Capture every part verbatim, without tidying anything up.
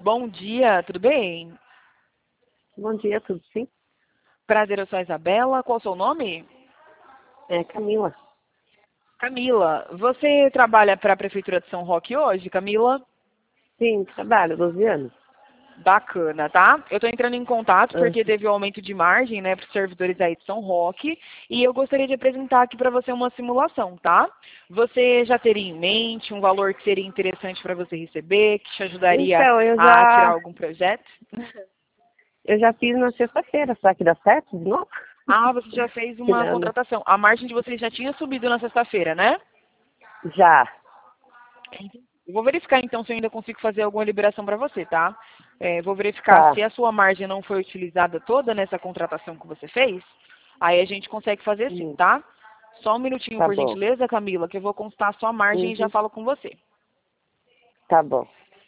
Bom dia, tudo bem? Bom dia, tudo sim? Prazer, eu sou a Isabela. Qual o seu nome? É Camila. Camila. Você trabalha para a Prefeitura de São Roque hoje, Camila? Sim, trabalho, doze anos. Bacana, tá? Eu estou entrando em contato Ah, porque teve um aumento de margem, né, para os servidores aí de São Roque e eu gostaria de apresentar aqui para você uma simulação, tá? Você já teria em mente um valor que seria interessante para você receber, que te ajudaria Então, eu a tirar já, algum projeto? eu já fiz na sexta-feira, será que dá certo de novo? Ah, você já fez uma Tirando. contratação. A margem de vocês já tinha subido na sexta-feira, né? Já. Eu vou verificar então se eu ainda consigo fazer alguma liberação para você, tá? É, vou verificar Tá, se a sua margem não foi utilizada toda nessa contratação que você fez. Aí a gente consegue fazer sim, hum, tá? Só um minutinho, tá por bom. gentileza, Camila, que eu vou consultar a sua margem e já Uhum, falo com você. tá bom.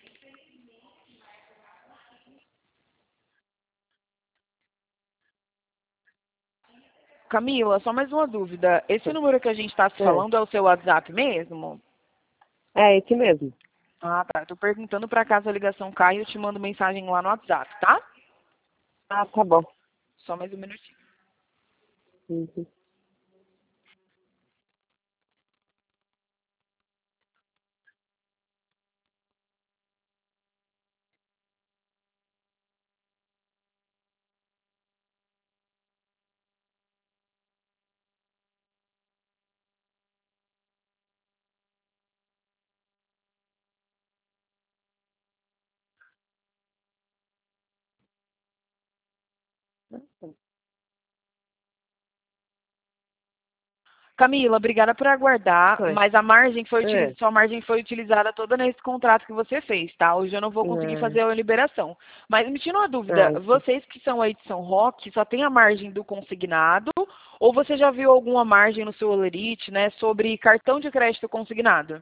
Camila, só mais uma dúvida. Esse número que a gente está se É, falando é o seu WhatsApp mesmo? é esse mesmo. Ah, tá. Estou perguntando para caso a ligação caia, eu te mando mensagem lá no WhatsApp, tá? Ah, tá bom. Só mais um minutinho. Uhum. Camila, obrigada por aguardar, Foi. mas a margem foi É. utilizada, sua margem foi utilizada toda nesse contrato que você fez, tá? Hoje eu não vou conseguir Ah, fazer a liberação. Mas me tira uma dúvida, ah, sim. vocês que são aí de São Roque, só tem a margem do consignado, ou você já viu alguma margem no seu Olerite, né, sobre cartão de crédito consignado?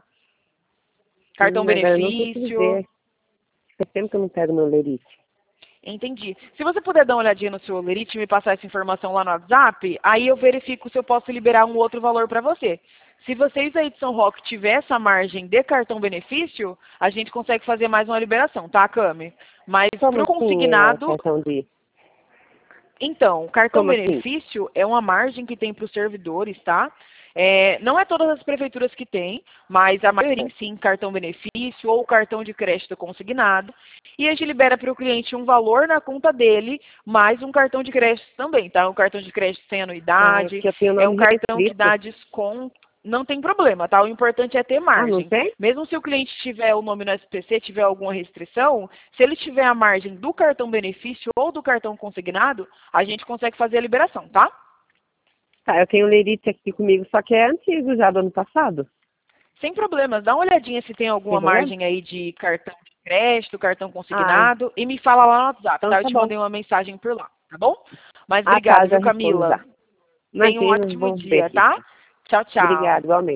Cartão Hum, agora eu não consigo benefício? ver. Faz tempo que eu não pego meu lerite. Entendi. Se você puder dar uma olhadinha no seu Olerite e me passar essa informação lá no WhatsApp, aí eu verifico se eu posso liberar um outro valor para você. Se vocês aí de São Roque tiver essa margem de cartão benefício, a gente consegue fazer mais uma liberação, tá, Cami? Mas Como para o assim é consignado, cartão de... então, o cartão Como assim? benefício é uma margem que tem para os servidores, tá? É, não é todas as prefeituras que têm, mas a maioria É. em sim, cartão benefício ou cartão de crédito consignado. E a gente libera para o cliente um valor na conta dele, mais um cartão de crédito também, tá? Um cartão de crédito sem Ah, é anuidade, porque eu tenho é um nome cartão que restrito. dá desconto. Não tem problema, tá? O importante é ter Ah, não margem. tem? Mesmo se o cliente tiver o nome no S P C, tiver alguma restrição, se ele tiver a margem do cartão benefício ou do cartão consignado, a gente consegue fazer a liberação, tá? Tá, eu tenho o lerite aqui comigo, só que é antigo já do ano passado. Sem problemas. Dá uma olhadinha se tem Tem alguma problema? margem aí de cartão de crédito, cartão Ah, consignado e me fala lá no WhatsApp, então tá? Eu tá te bom. mandei uma mensagem por lá, tá bom? Mas Ah, tá, obrigado, já viu, respondo Camila? já. Tenha um Imagina, ótimo vou ver dia, aqui. tá? Tchau, tchau. Obrigado, igualmente.